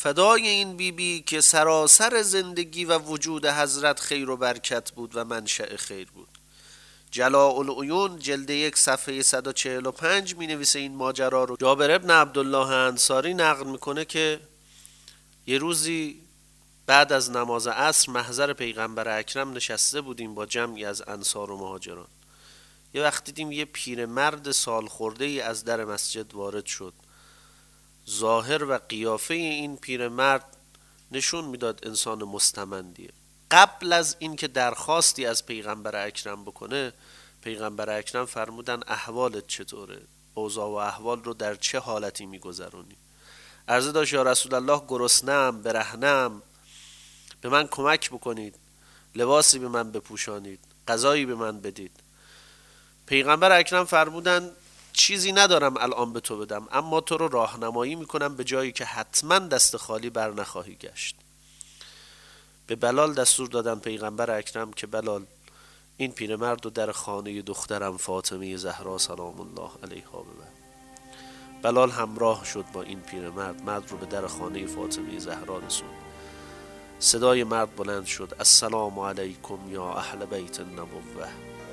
فدای این بیبی که سراسر زندگی و وجود حضرت خیر و برکت بود و منشأ خیر بود. جلاء العیون جلد 1 صفحه 145 می نویسه این ماجرا رو. جابر ابن عبدالله انصاری نقل میکنه که یه روزی بعد از نماز عصر محضر پیغمبر اکرم نشسته بودیم با جمعی از انصار و مهاجران. یه وقت دیدیم یه پیرمرد سال خورده ای از در مسجد وارد شد. ظاهر و قیافه این پیرمرد نشون میداد انسان مستمندیه. قبل از اینکه درخواستی از پیغمبر اکرم بکنه، پیغمبر اکرم فرمودن احوالت چطوره؟ اوضاع و احوال رو در چه حالتی میگذرونی؟ عرضه داشت یا رسول الله گرسنه‌ام، برهنه‌ام، به من کمک بکنید، لباسی به من بپوشانید، غذایی به من بدید. پیغمبر اکرم فرمودن چیزی ندارم الان به تو بدم، اما تو رو راهنمایی میکنم به جایی که حتما دست خالی بر نخواهی گشت. به بلال دستور دادن پیغمبر اکرم که بلال این پیرمرد رو در خانه دخترم فاطمه زهرا سلام الله علیها ببر. بلال همراه شد با این پیرمرد، مرد رو به در خانه فاطمه زهرا رسوند. صدای مرد بلند شد السلام علیکم یا اهل بیت النبوه.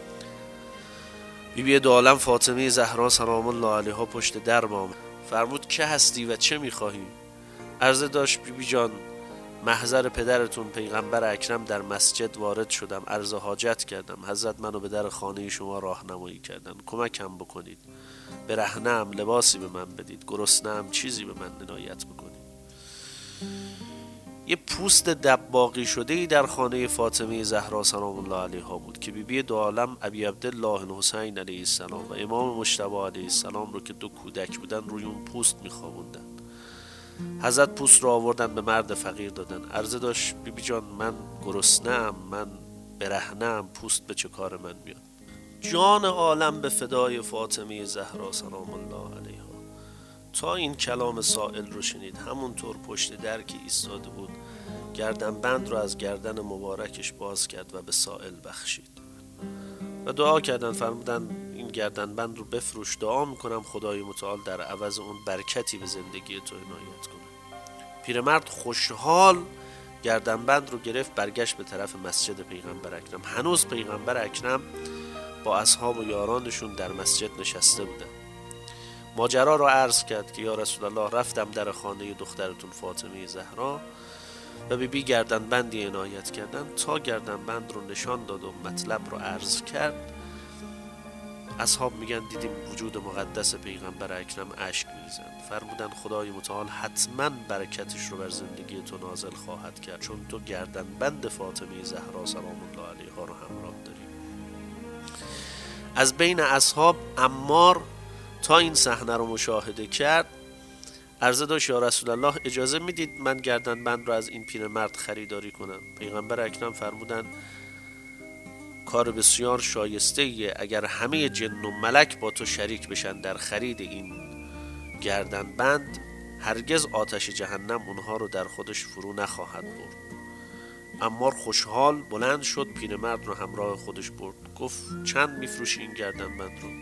بیبی دو عالم فاطمه زهرا سلام الله علیها پشت در آمد. فرمود که هستی و چه میخواهی؟ عرضه داشت بیبی جان محضر پدرتون پیغمبر اکرم در مسجد وارد شدم، عرض حاجت کردم، حضرت منو به در خانه شما راهنمایی کردن، کمکم بکنید، برهنه‌ام لباسی به من بدید، گرسنه‌ام چیزی به من عنایت بکنید. یه پوست دباغی شده ای در خانه فاطمه زهرا سلام الله علیها بود که بیبی دو عالم ابی عبدالله الحسین علیه السلام و امام مجتبی علیه السلام رو که 2 کودک بودن روی اون پوست میخوابوندن. حضرت پوست رو آوردن به مرد فقیر دادن. عرضه داشت بیبی جان من گرسنه‌ام، من برهنه‌ام، پوست به چه کار من میاد؟ جان عالم به فدای فاطمه زهرا سلام الله علیها. تا این کلام سائل رو شنید همونطور پشت در که ایستاده بود گردنبند رو از گردن مبارکش باز کرد و به سائل بخشید و دعا کردن. فرمودن این گردنبند رو بفروش، دعا میکنم خدای متعال در عوض اون برکتی به زندگی تو عنایت کنه. پیرمرد خوشحال گردنبند رو گرفت، برگشت به طرف مسجد پیغمبر اکرم. هنوز پیغمبر اکرم با اصحاب و یارانشون در مسجد نشسته بودن. ماجرا رو عرض کرد که یا رسول الله رفتم در خانه دخترتون فاطمه زهرا و بیبی گردنبندی عنایت کردن. تا گردنبند رو نشان داد و مطلب رو عرض کرد، اصحاب میگن دیدیم وجود مقدس پیغمبر اکرم اشک میریزن. فرمودن خدای متعال حتما برکتش رو بر زندگی تو نازل خواهد کرد، چون تو گردنبند فاطمه زهرا سلام الله علیها رو همراه داری. از بین اصحاب عمار تا این صحنه رو مشاهده کرد، عرضه داشت یا رسول الله اجازه میدید من گردنبند رو از این پیرمرد خریداری کنم؟ پیغمبر اکرم فرمودن کار بسیار شایسته ایه، اگر همه جن و ملک با تو شریک بشن در خرید این گردنبند هرگز آتش جهنم اونها رو در خودش فرو نخواهد برد. عمار خوشحال بلند شد، پیرمرد رو همراه خودش برد. گفت چند میفروشی این گردنبند رو؟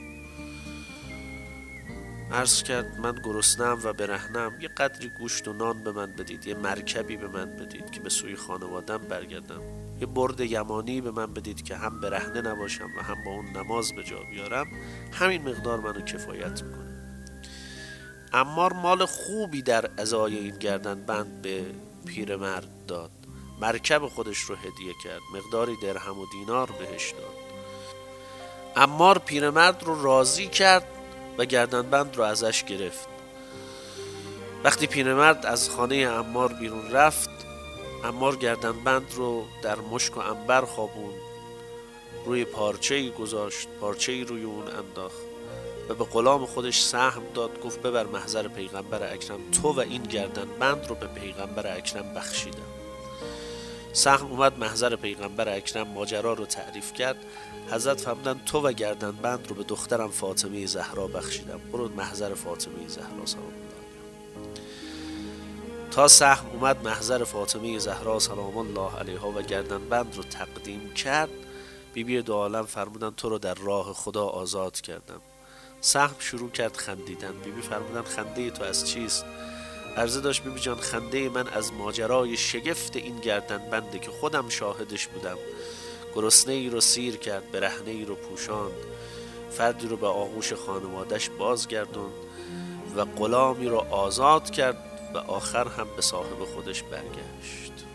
عرض کرد من گرسنه‌ام و برهنه‌ام، یه قدری گوشت و نان به من بدید، یه مرکبی به من بدید که به سوی خانوادم برگردم، یه برد یمانی به من بدید که هم برهنه نباشم و هم با اون نماز به جا بیارم، همین مقدار منو کفایت میکنه. عمار مال خوبی در ازای این گردنبند به پیرمرد داد، مرکب خودش رو هدیه کرد، مقداری درهم و دینار بهش داد. عمار پیرمرد رو راضی کرد و گردنبند رو ازش گرفت. وقتی پیرمرد از خانه عمار بیرون رفت، عمار گردنبند رو در مشک و عنبر خوابوند، روی پارچه‌ای گذاشت، پارچه‌ای روی اون انداخت و به غلام خودش سهم داد. گفت ببر محضر پیغمبر اکرم، تو و این گردنبند رو به پیغمبر اکرم بخشیدم. سهم اومد محضر پیغمبر اکرم، ماجرا رو تعریف کرد. حضرت فرمودن تو و گردنبند رو به دخترم فاطمه زهرا بخشیدم، برو محضر فاطمه زهرا سلام الله علیها. تا سهم اومد محضر فاطمه زهرا سلام الله علیها و گردنبند رو تقدیم کرد، بیبی دو عالم فرمودن تو رو در راه خدا آزاد کردم. سهم شروع کرد خندیدن. بیبی فرمودن خنده تو از چیست؟ عرضه داشت بیبی جان خنده من از ماجرای شگفت این گردنبنده که خودم شاهدش بودم. گرسنه ای رو سیر کرد، برهنه ای رو پوشاند، فردی رو به آغوش خانوادش بازگردوند و غلامی رو آزاد کرد و آخر هم به صاحب خودش برگشت.